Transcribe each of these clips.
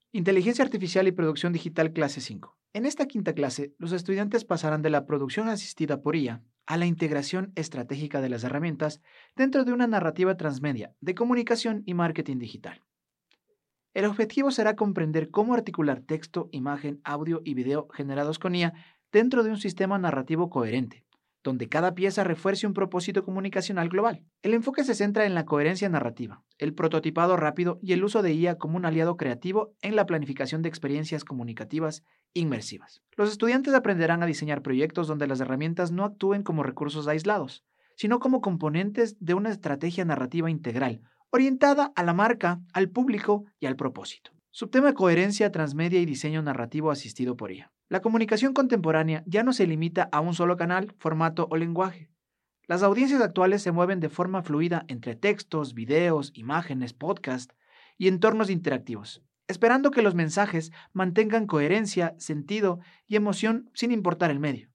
Inteligencia Artificial y Producción Digital clase 5. En esta quinta clase, los estudiantes pasarán de la producción asistida por IA a la integración estratégica de las herramientas dentro de una narrativa transmedia de comunicación y marketing digital. El objetivo será comprender cómo articular texto, imagen, audio y video generados con IA dentro de un sistema narrativo coherente, donde cada pieza refuerce un propósito comunicacional global. El enfoque se centra en la coherencia narrativa, el prototipado rápido y el uso de IA como un aliado creativo en la planificación de experiencias comunicativas inmersivas. Los estudiantes aprenderán a diseñar proyectos donde las herramientas no actúen como recursos aislados, sino como componentes de una estrategia narrativa integral, orientada a la marca, al público y al propósito. Subtema: coherencia transmedia y diseño narrativo asistido por IA. La comunicación contemporánea ya no se limita a un solo canal, formato o lenguaje. Las audiencias actuales se mueven de forma fluida entre textos, videos, imágenes, podcasts y entornos interactivos, esperando que los mensajes mantengan coherencia, sentido y emoción sin importar el medio.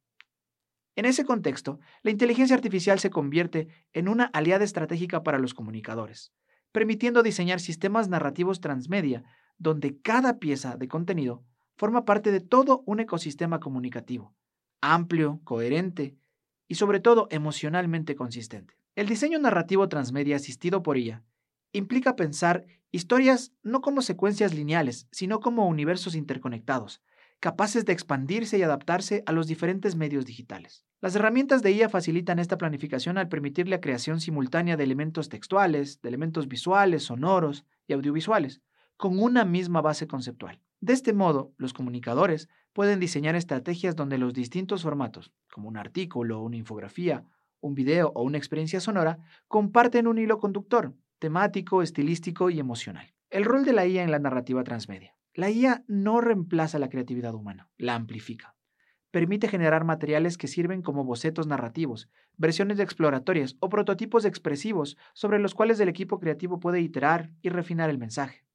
En ese contexto, la inteligencia artificial se convierte en una aliada estratégica para los comunicadores, permitiendo diseñar sistemas narrativos transmedia donde cada pieza de contenido forma parte de todo un ecosistema comunicativo, amplio, coherente y sobre todo emocionalmente consistente. El diseño narrativo transmedia asistido por IA implica pensar historias no como secuencias lineales, sino como universos interconectados, capaces de expandirse y adaptarse a los diferentes medios digitales. Las herramientas de IA facilitan esta planificación al permitir la creación simultánea de elementos textuales, de elementos visuales, sonoros y audiovisuales, con una misma base conceptual. De este modo, los comunicadores pueden diseñar estrategias donde los distintos formatos, como un artículo, una infografía, un video o una experiencia sonora, comparten un hilo conductor, temático, estilístico y emocional. El rol de la IA en la narrativa transmedia. La IA no reemplaza la creatividad humana, la amplifica. Permite generar materiales que sirven como bocetos narrativos, versiones exploratorias o prototipos expresivos sobre los cuales el equipo creativo puede iterar y refinar el mensaje.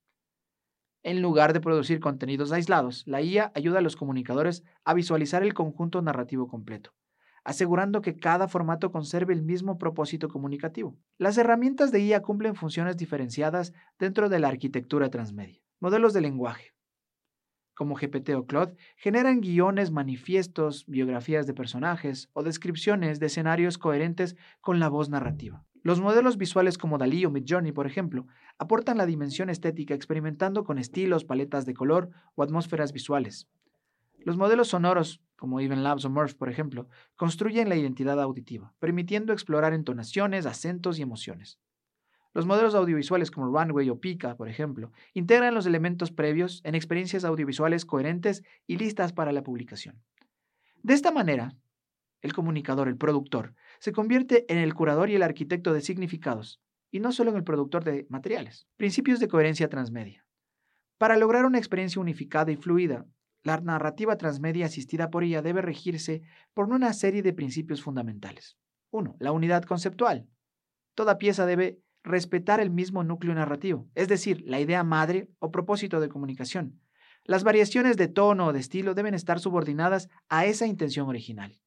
En lugar de producir contenidos aislados, la IA ayuda a los comunicadores a visualizar el conjunto narrativo completo, asegurando que cada formato conserve el mismo propósito comunicativo. Las herramientas de IA cumplen funciones diferenciadas dentro de la arquitectura transmedia. Modelos de lenguaje, como GPT o Claude, generan guiones, manifiestos, biografías de personajes o descripciones de escenarios coherentes con la voz narrativa. Los modelos visuales como DALL-E o Midjourney, por ejemplo, aportan la dimensión estética experimentando con estilos, paletas de color o atmósferas visuales. Los modelos sonoros, como Even Labs o Murph, por ejemplo, construyen la identidad auditiva, permitiendo explorar entonaciones, acentos y emociones. Los modelos audiovisuales como Runway o Pika, por ejemplo, integran los elementos previos en experiencias audiovisuales coherentes y listas para la publicación. De esta manera, el comunicador, el productor, se convierte en el curador y el arquitecto de significados, y no solo en el productor de materiales. Principios de coherencia transmedia. Para lograr una experiencia unificada y fluida, la narrativa transmedia asistida por ella debe regirse por una serie de principios fundamentales. 1. La unidad conceptual. Toda pieza debe respetar el mismo núcleo narrativo, es decir, la idea madre o propósito de comunicación. Las variaciones de tono o de estilo deben estar subordinadas a esa intención original.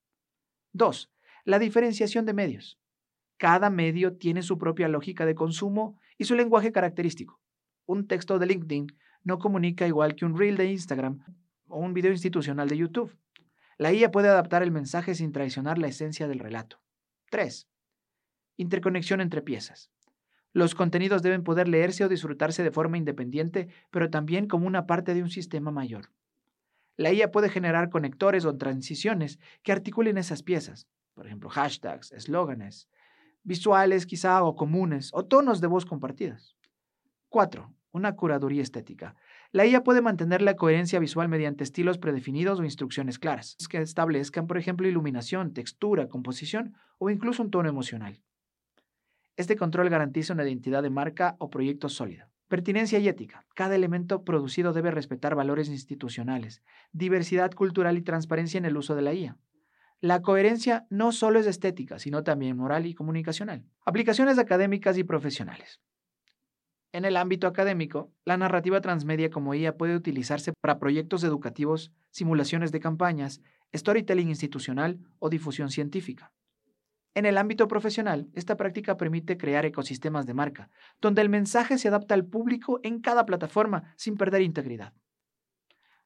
2. La diferenciación de medios. Cada medio tiene su propia lógica de consumo y su lenguaje característico. Un texto de LinkedIn no comunica igual que un reel de Instagram o un video institucional de YouTube. La IA puede adaptar el mensaje sin traicionar la esencia del relato. 3. Interconexión entre piezas. Los contenidos deben poder leerse o disfrutarse de forma independiente, pero también como una parte de un sistema mayor. La IA puede generar conectores o transiciones que articulen esas piezas, por ejemplo, hashtags, eslóganes, visuales quizá o comunes, o tonos de voz compartidas. 4. Una curaduría estética. La IA puede mantener la coherencia visual mediante estilos predefinidos o instrucciones claras, que establezcan, por ejemplo, iluminación, textura, composición o incluso un tono emocional. Este control garantiza una identidad de marca o proyecto sólida. Pertinencia y ética. Cada elemento producido debe respetar valores institucionales, diversidad cultural y transparencia en el uso de la IA. La coherencia no solo es estética, sino también moral y comunicacional. Aplicaciones académicas y profesionales. En el ámbito académico, la narrativa transmedia como IA puede utilizarse para proyectos educativos, simulaciones de campañas, storytelling institucional o difusión científica. En el ámbito profesional, esta práctica permite crear ecosistemas de marca, donde el mensaje se adapta al público en cada plataforma sin perder integridad.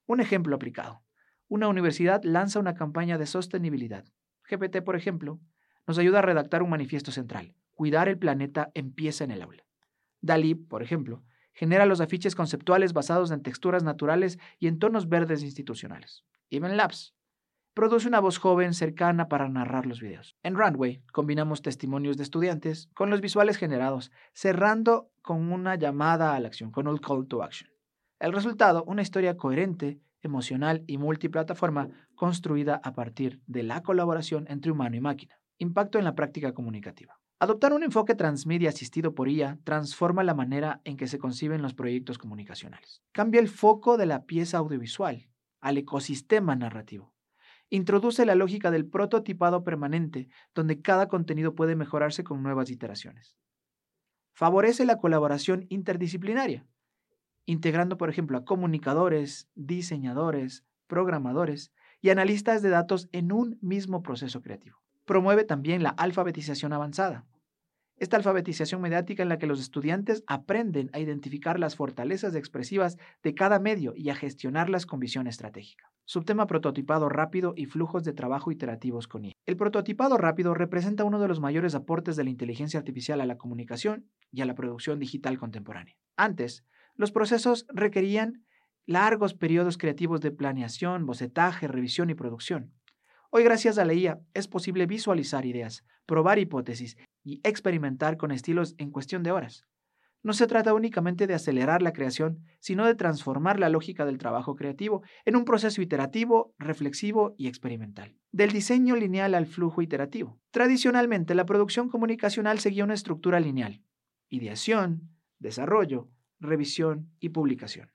Un ejemplo aplicado. Una universidad lanza una campaña de sostenibilidad. GPT, por ejemplo, nos ayuda a redactar un manifiesto central. Cuidar el planeta empieza en el aula. DALL-E, por ejemplo, genera los afiches conceptuales basados en texturas naturales y en tonos verdes institucionales. EvenLabs produce una voz joven cercana para narrar los videos. En Runway combinamos testimonios de estudiantes con los visuales generados, cerrando con una llamada a la acción, con un call to action. El resultado, una historia coherente, emocional y multiplataforma construida a partir de la colaboración entre humano y máquina. Impacto en la práctica comunicativa. Adoptar un enfoque transmedia asistido por IA transforma la manera en que se conciben los proyectos comunicacionales. Cambia el foco de la pieza audiovisual al ecosistema narrativo. Introduce la lógica del prototipado permanente, donde cada contenido puede mejorarse con nuevas iteraciones. Favorece la colaboración interdisciplinaria, integrando, por ejemplo, a comunicadores, diseñadores, programadores y analistas de datos en un mismo proceso creativo. Promueve también la alfabetización avanzada. Esta alfabetización mediática en la que los estudiantes aprenden a identificar las fortalezas expresivas de cada medio y a gestionarlas con visión estratégica. Subtema prototipado rápido y flujos de trabajo iterativos con IA. El prototipado rápido representa uno de los mayores aportes de la inteligencia artificial a la comunicación y a la producción digital contemporánea. Antes, los procesos requerían largos periodos creativos de planeación, bocetaje, revisión y producción. Hoy, gracias a la IA, es posible visualizar ideas, probar hipótesis y experimentar con estilos en cuestión de horas. No se trata únicamente de acelerar la creación, sino de transformar la lógica del trabajo creativo en un proceso iterativo, reflexivo y experimental. Del diseño lineal al flujo iterativo. Tradicionalmente, la producción comunicacional seguía una estructura lineal: ideación, desarrollo, revisión y publicación.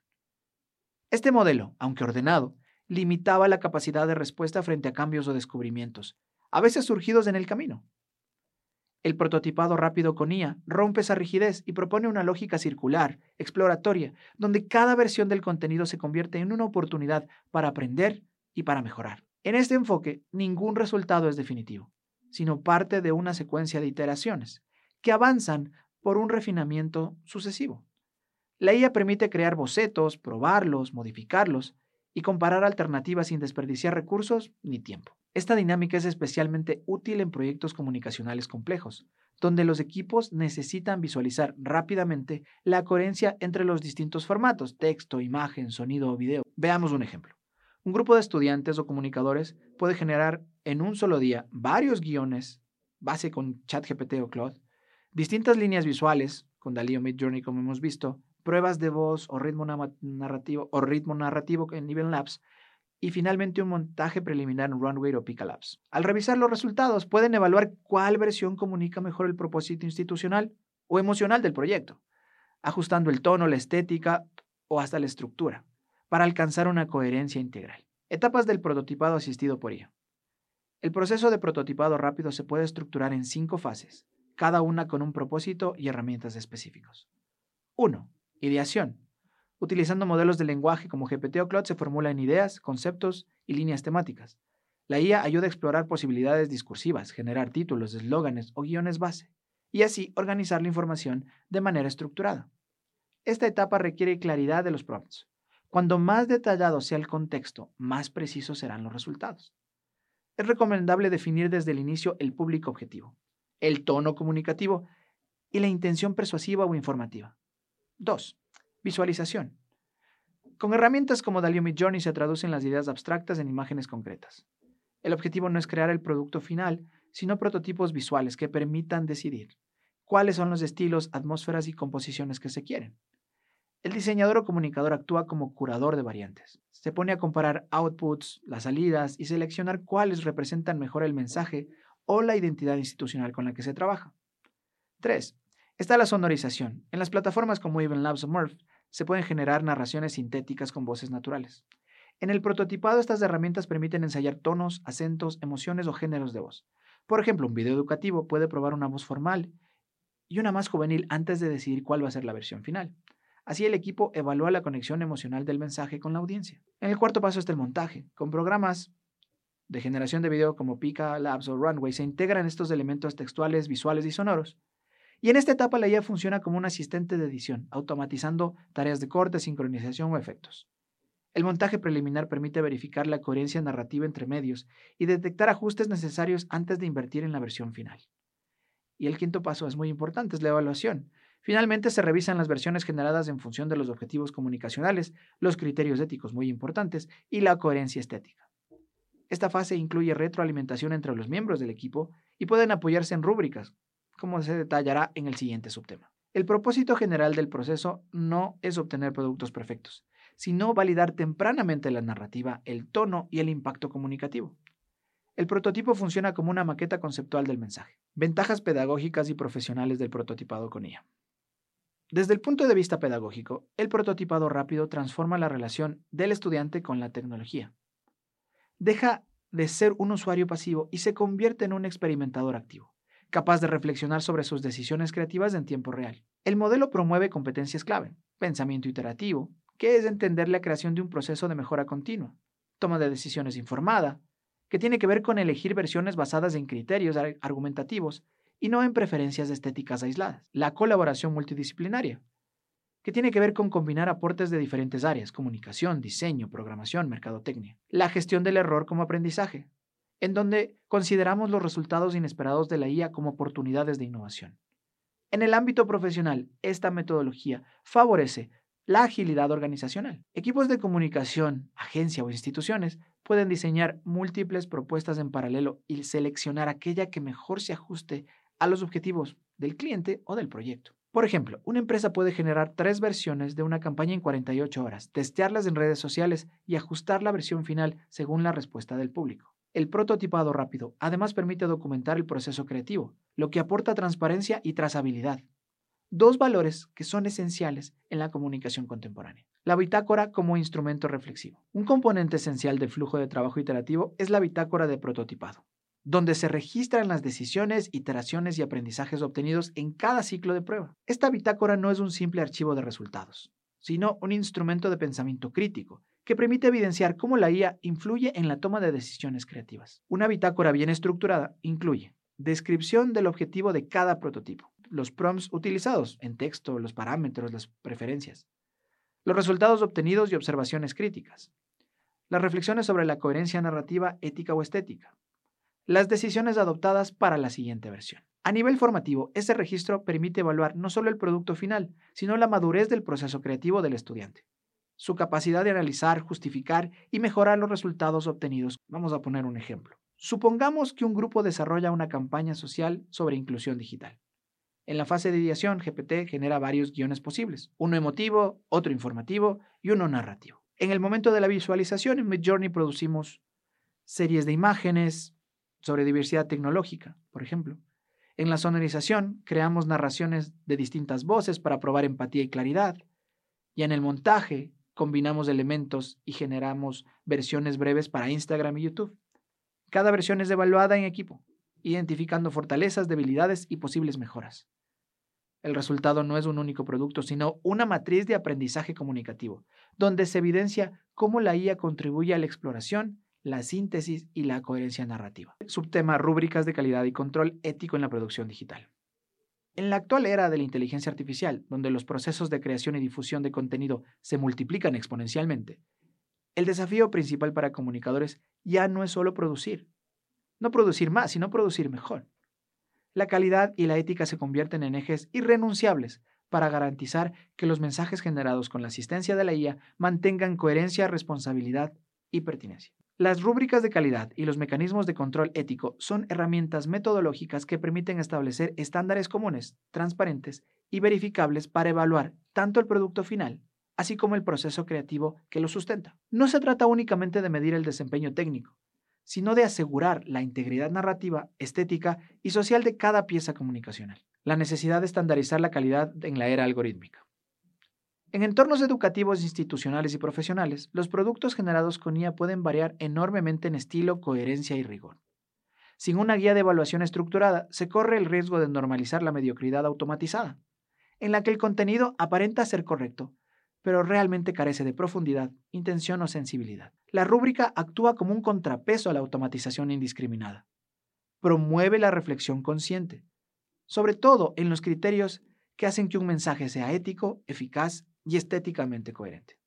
Este modelo, aunque ordenado, limitaba la capacidad de respuesta frente a cambios o descubrimientos, a veces surgidos en el camino. El prototipado rápido con IA rompe esa rigidez y propone una lógica circular, exploratoria, donde cada versión del contenido se convierte en una oportunidad para aprender y para mejorar. En este enfoque, ningún resultado es definitivo, sino parte de una secuencia de iteraciones que avanzan por un refinamiento sucesivo. La IA permite crear bocetos, probarlos, modificarlos y comparar alternativas sin desperdiciar recursos ni tiempo. Esta dinámica es especialmente útil en proyectos comunicacionales complejos, donde los equipos necesitan visualizar rápidamente la coherencia entre los distintos formatos: texto, imagen, sonido o video. Veamos un ejemplo. Un grupo de estudiantes o comunicadores puede generar en un solo día varios guiones, base con ChatGPT o Claude, distintas líneas visuales, con DALL-E o Midjourney como hemos visto, pruebas de voz o ritmo narrativo en EvenLabs, y finalmente un montaje preliminar en Runway o Pika Labs. Al revisar los resultados, pueden evaluar cuál versión comunica mejor el propósito institucional o emocional del proyecto, ajustando el tono, la estética o hasta la estructura, para alcanzar una coherencia integral. Etapas del prototipado asistido por IA. El proceso de prototipado rápido se puede estructurar en 5 fases, cada una con un propósito y herramientas específicos. 1. Ideación. Utilizando modelos de lenguaje como GPT o Claude se formulan ideas, conceptos y líneas temáticas. La IA ayuda a explorar posibilidades discursivas, generar títulos, eslóganes o guiones base, y así organizar la información de manera estructurada. Esta etapa requiere claridad de los prompts. Cuando más detallado sea el contexto, más precisos serán los resultados. Es recomendable definir desde el inicio el público objetivo, el tono comunicativo y la intención persuasiva o informativa. 2. Visualización. Con herramientas como DALL-E o Midjourney se traducen las ideas abstractas en imágenes concretas. El objetivo no es crear el producto final, sino prototipos visuales que permitan decidir cuáles son los estilos, atmósferas y composiciones que se quieren. El diseñador o comunicador actúa como curador de variantes. Se pone a comparar outputs, las salidas y seleccionar cuáles representan mejor el mensaje o la identidad institucional con la que se trabaja. 3. Está la sonorización. En las plataformas como EvenLabs o Murph se pueden generar narraciones sintéticas con voces naturales. En el prototipado, estas herramientas permiten ensayar tonos, acentos, emociones o géneros de voz. Por ejemplo, un video educativo puede probar una voz formal y una más juvenil antes de decidir cuál va a ser la versión final. Así el equipo evalúa la conexión emocional del mensaje con la audiencia. En el cuarto paso está el montaje. Con programas de generación de video como Pika Labs o Runway se integran estos elementos textuales, visuales y sonoros. Y en esta etapa la IA funciona como un asistente de edición, automatizando tareas de corte, sincronización o efectos. El montaje preliminar permite verificar la coherencia narrativa entre medios y detectar ajustes necesarios antes de invertir en la versión final. Y el quinto paso es muy importante, es la evaluación. Finalmente se revisan las versiones generadas en función de los objetivos comunicacionales, los criterios éticos muy importantes y la coherencia estética. Esta fase incluye retroalimentación entre los miembros del equipo y pueden apoyarse en rúbricas, como se detallará en el siguiente subtema. El propósito general del proceso no es obtener productos perfectos, sino validar tempranamente la narrativa, el tono y el impacto comunicativo. El prototipo funciona como una maqueta conceptual del mensaje. Ventajas pedagógicas y profesionales del prototipado con IA. Desde el punto de vista pedagógico, el prototipado rápido transforma la relación del estudiante con la tecnología. Deja de ser un usuario pasivo y se convierte en un experimentador activo, capaz de reflexionar sobre sus decisiones creativas en tiempo real. El modelo promueve competencias clave: pensamiento iterativo, que es entender la creación de un proceso de mejora continua; toma de decisiones informada, que tiene que ver con elegir versiones basadas en criterios argumentativos y no en preferencias estéticas aisladas; la colaboración multidisciplinaria, que tiene que ver con combinar aportes de diferentes áreas: comunicación, diseño, programación, mercadotecnia; la gestión del error como aprendizaje, en donde consideramos los resultados inesperados de la IA como oportunidades de innovación. En el ámbito profesional, esta metodología favorece la agilidad organizacional. Equipos de comunicación, agencia o instituciones pueden diseñar múltiples propuestas en paralelo y seleccionar aquella que mejor se ajuste a los objetivos del cliente o del proyecto. Por ejemplo, una empresa puede generar 3 versiones de una campaña en 48 horas, testearlas en redes sociales y ajustar la versión final según la respuesta del público. El prototipado rápido además permite documentar el proceso creativo, lo que aporta transparencia y trazabilidad, 2 valores que son esenciales en la comunicación contemporánea. La bitácora como instrumento reflexivo. Un componente esencial del flujo de trabajo iterativo es la bitácora de prototipado, donde se registran las decisiones, iteraciones y aprendizajes obtenidos en cada ciclo de prueba. Esta bitácora no es un simple archivo de resultados, sino un instrumento de pensamiento crítico que permite evidenciar cómo la IA influye en la toma de decisiones creativas. Una bitácora bien estructurada incluye descripción del objetivo de cada prototipo, los prompts utilizados en texto, los parámetros, las preferencias, los resultados obtenidos y observaciones críticas, las reflexiones sobre la coherencia narrativa, ética o estética, las decisiones adoptadas para la siguiente versión. A nivel formativo, este registro permite evaluar no solo el producto final, sino la madurez del proceso creativo del estudiante, su capacidad de analizar, justificar y mejorar los resultados obtenidos. Vamos a poner un ejemplo. Supongamos que un grupo desarrolla una campaña social sobre inclusión digital. En la fase de ideación, GPT genera varios guiones posibles: uno emotivo, otro informativo y uno narrativo. En el momento de la visualización, en Midjourney producimos series de imágenes sobre diversidad tecnológica, por ejemplo. En la sonorización, creamos narraciones de distintas voces para probar empatía y claridad. Y en el montaje, combinamos elementos y generamos versiones breves para Instagram y YouTube. Cada versión es evaluada en equipo, identificando fortalezas, debilidades y posibles mejoras. El resultado no es un único producto, sino una matriz de aprendizaje comunicativo, donde se evidencia cómo la IA contribuye a la exploración, la síntesis y la coherencia narrativa. Subtema: rúbricas de calidad y control ético en la producción digital. En la actual era de la inteligencia artificial, donde los procesos de creación y difusión de contenido se multiplican exponencialmente, el desafío principal para comunicadores ya no es solo producir. No producir más, sino producir mejor. La calidad y la ética se convierten en ejes irrenunciables para garantizar que los mensajes generados con la asistencia de la IA mantengan coherencia, responsabilidad y pertinencia. Las rúbricas de calidad y los mecanismos de control ético son herramientas metodológicas que permiten establecer estándares comunes, transparentes y verificables para evaluar tanto el producto final, así como el proceso creativo que lo sustenta. No se trata únicamente de medir el desempeño técnico, sino de asegurar la integridad narrativa, estética y social de cada pieza comunicacional. La necesidad de estandarizar la calidad en la era algorítmica. En entornos educativos, institucionales y profesionales, los productos generados con IA pueden variar enormemente en estilo, coherencia y rigor. Sin una guía de evaluación estructurada, se corre el riesgo de normalizar la mediocridad automatizada, en la que el contenido aparenta ser correcto, pero realmente carece de profundidad, intención o sensibilidad. La rúbrica actúa como un contrapeso a la automatización indiscriminada. Promueve la reflexión consciente, sobre todo en los criterios que hacen que un mensaje sea ético, eficaz y estéticamente coherente.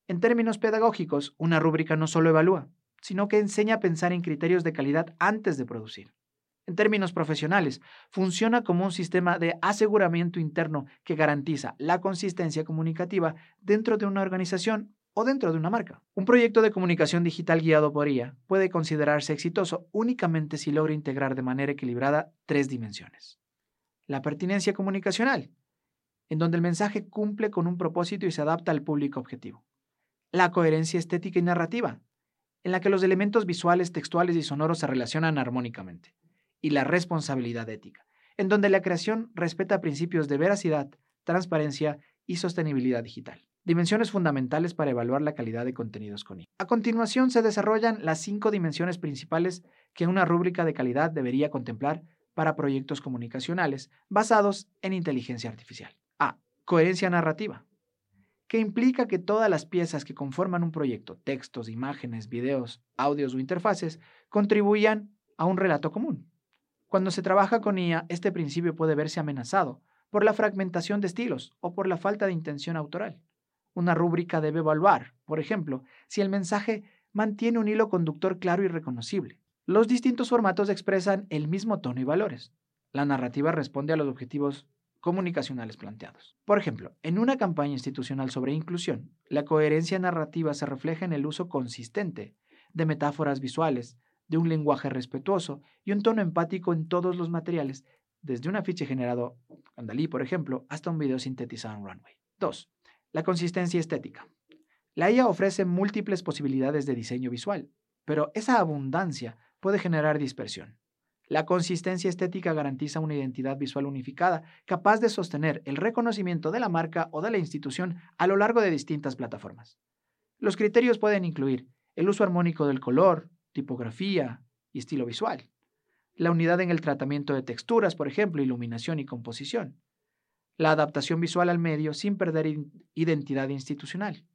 En términos pedagógicos, una rúbrica no solo evalúa, sino que enseña a pensar en criterios de calidad antes de producir. En términos profesionales, funciona como un sistema de aseguramiento interno que garantiza la consistencia comunicativa dentro de una organización o dentro de una marca. Un proyecto de comunicación digital guiado por IA puede considerarse exitoso únicamente si logra integrar de manera equilibrada tres dimensiones. La pertinencia comunicacional, en donde el mensaje cumple con un propósito y se adapta al público objetivo. La coherencia estética y narrativa, en la que los elementos visuales, textuales y sonoros se relacionan armónicamente. Y la responsabilidad ética, en donde la creación respeta principios de veracidad, transparencia y sostenibilidad digital. Dimensiones fundamentales para evaluar la calidad de contenidos con IA. A continuación se desarrollan las 5 dimensiones principales que una rúbrica de calidad debería contemplar para proyectos comunicacionales basados en inteligencia artificial. A. Coherencia narrativa, que implica que todas las piezas que conforman un proyecto, textos, imágenes, videos, audios o interfaces, contribuyan a un relato común. Cuando se trabaja con IA, este principio puede verse amenazado por la fragmentación de estilos o por la falta de intención autoral. Una rúbrica debe evaluar, por ejemplo, si el mensaje mantiene un hilo conductor claro y reconocible. Los distintos formatos expresan el mismo tono y valores. La narrativa responde a los objetivos comunicacionales planteados. Por ejemplo, en una campaña institucional sobre inclusión, la coherencia narrativa se refleja en el uso consistente de metáforas visuales, de un lenguaje respetuoso y un tono empático en todos los materiales, desde un afiche generado con Dalí, por ejemplo, hasta un video sintetizado en Runway. 2. La consistencia estética. La IA ofrece múltiples posibilidades de diseño visual, pero esa abundancia puede generar dispersión. La consistencia estética garantiza una identidad visual unificada, capaz de sostener el reconocimiento de la marca o de la institución a lo largo de distintas plataformas. Los criterios pueden incluir el uso armónico del color, tipografía y estilo visual, la unidad en el tratamiento de texturas, por ejemplo, iluminación y composición, la adaptación visual al medio sin perder identidad institucional.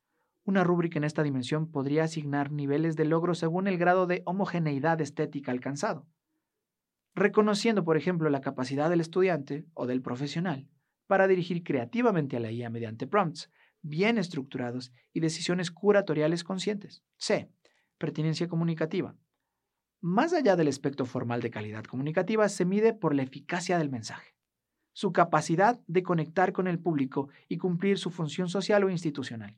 Una rúbrica en esta dimensión podría asignar niveles de logro según el grado de homogeneidad estética alcanzado, reconociendo, por ejemplo, la capacidad del estudiante o del profesional para dirigir creativamente a la IA mediante prompts bien estructurados y decisiones curatoriales conscientes. C. Pertinencia comunicativa. Más allá del aspecto formal de calidad comunicativa, se mide por la eficacia del mensaje, su capacidad de conectar con el público y cumplir su función social o institucional.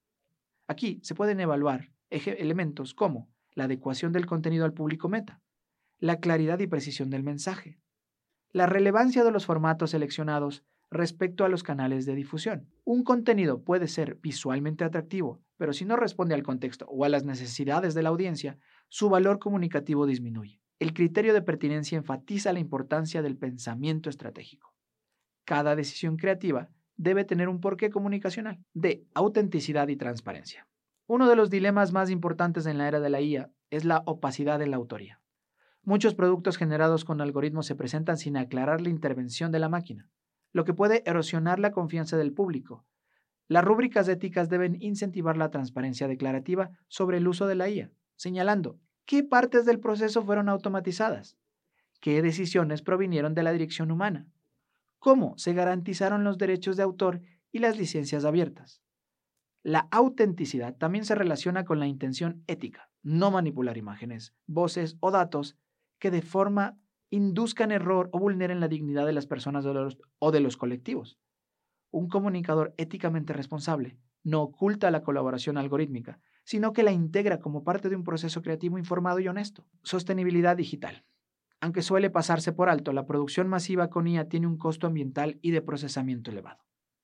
Aquí se pueden evaluar elementos como la adecuación del contenido al público meta, la claridad y precisión del mensaje, la relevancia de los formatos seleccionados respecto a los canales de difusión. Un contenido puede ser visualmente atractivo, pero si no responde al contexto o a las necesidades de la audiencia, su valor comunicativo disminuye. El criterio de pertinencia enfatiza la importancia del pensamiento estratégico. Cada decisión creativa debe tener un porqué comunicacional. De autenticidad y transparencia. Uno de los dilemas más importantes en la era de la IA es la opacidad en la autoría. Muchos productos generados con algoritmos se presentan sin aclarar la intervención de la máquina, lo que puede erosionar la confianza del público. Las rúbricas éticas deben incentivar la transparencia declarativa sobre el uso de la IA, señalando qué partes del proceso fueron automatizadas, qué decisiones provinieron de la dirección humana, cómo se garantizaron los derechos de autor y las licencias abiertas. La autenticidad también se relaciona con la intención ética, no manipular imágenes, voces o datos que de forma induzcan error o vulneren la dignidad de las personas o de los colectivos. Un comunicador éticamente responsable no oculta la colaboración algorítmica, sino que la integra como parte de un proceso creativo informado y honesto. Sostenibilidad digital. Aunque suele pasarse por alto, la producción masiva con IA tiene un costo ambiental y de procesamiento elevado.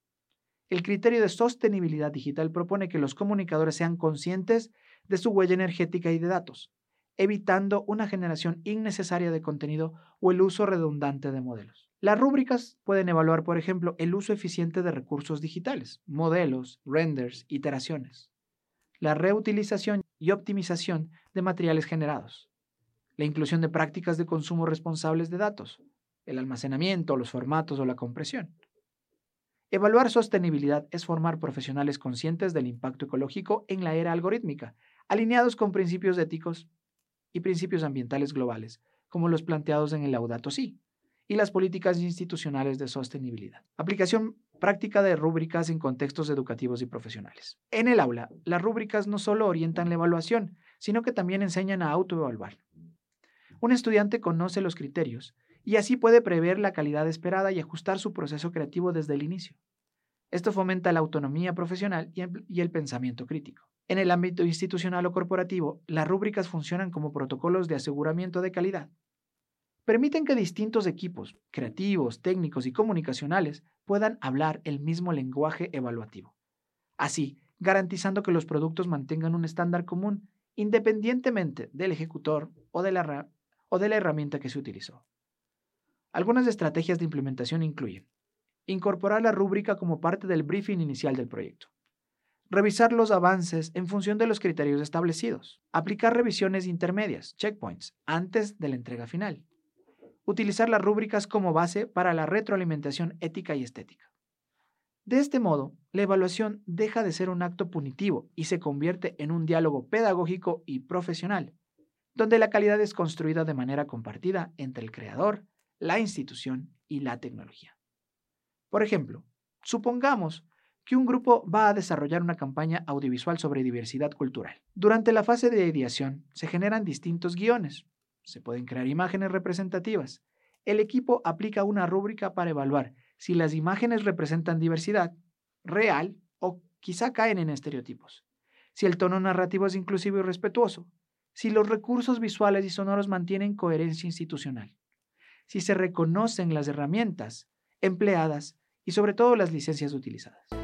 El criterio de sostenibilidad digital propone que los comunicadores sean conscientes de su huella energética y de datos, evitando una generación innecesaria de contenido o el uso redundante de modelos. Las rúbricas pueden evaluar, por ejemplo, el uso eficiente de recursos digitales, modelos, renders, iteraciones, la reutilización y optimización de materiales generados, la inclusión de prácticas de consumo responsables de datos, el almacenamiento, los formatos o la compresión. Evaluar sostenibilidad es formar profesionales conscientes del impacto ecológico en la era algorítmica, alineados con principios éticos y principios ambientales globales, como los planteados en el Laudato Si, y las políticas institucionales de sostenibilidad. Aplicación Práctica de rúbricas en contextos educativos y profesionales. En el aula, las rúbricas no solo orientan la evaluación, sino que también enseñan a autoevaluar. Un estudiante conoce los criterios y así puede prever la calidad esperada y ajustar su proceso creativo desde el inicio. Esto fomenta la autonomía profesional y el pensamiento crítico. En el ámbito institucional o corporativo, las rúbricas funcionan como protocolos de aseguramiento de calidad. Permiten que distintos equipos, creativos, técnicos y comunicacionales, puedan hablar el mismo lenguaje evaluativo. Así, garantizando que los productos mantengan un estándar común independientemente del ejecutor o de la herramienta que se utilizó. Algunas estrategias de implementación incluyen incorporar la rúbrica como parte del briefing inicial del proyecto, revisar los avances en función de los criterios establecidos, aplicar revisiones intermedias, checkpoints, antes de la entrega final, utilizar las rúbricas como base para la retroalimentación ética y estética. De este modo, la evaluación deja de ser un acto punitivo y se convierte en un diálogo pedagógico y profesional, donde la calidad es construida de manera compartida entre el creador, la institución y la tecnología. Por ejemplo, supongamos que un grupo va a desarrollar una campaña audiovisual sobre diversidad cultural. Durante la fase de ideación se generan distintos guiones, se pueden crear imágenes representativas. El equipo aplica una rúbrica para evaluar si las imágenes representan diversidad real o quizá caen en estereotipos, si el tono narrativo es inclusivo y respetuoso, si los recursos visuales y sonoros mantienen coherencia institucional, si se reconocen las herramientas empleadas y sobre todo las licencias utilizadas.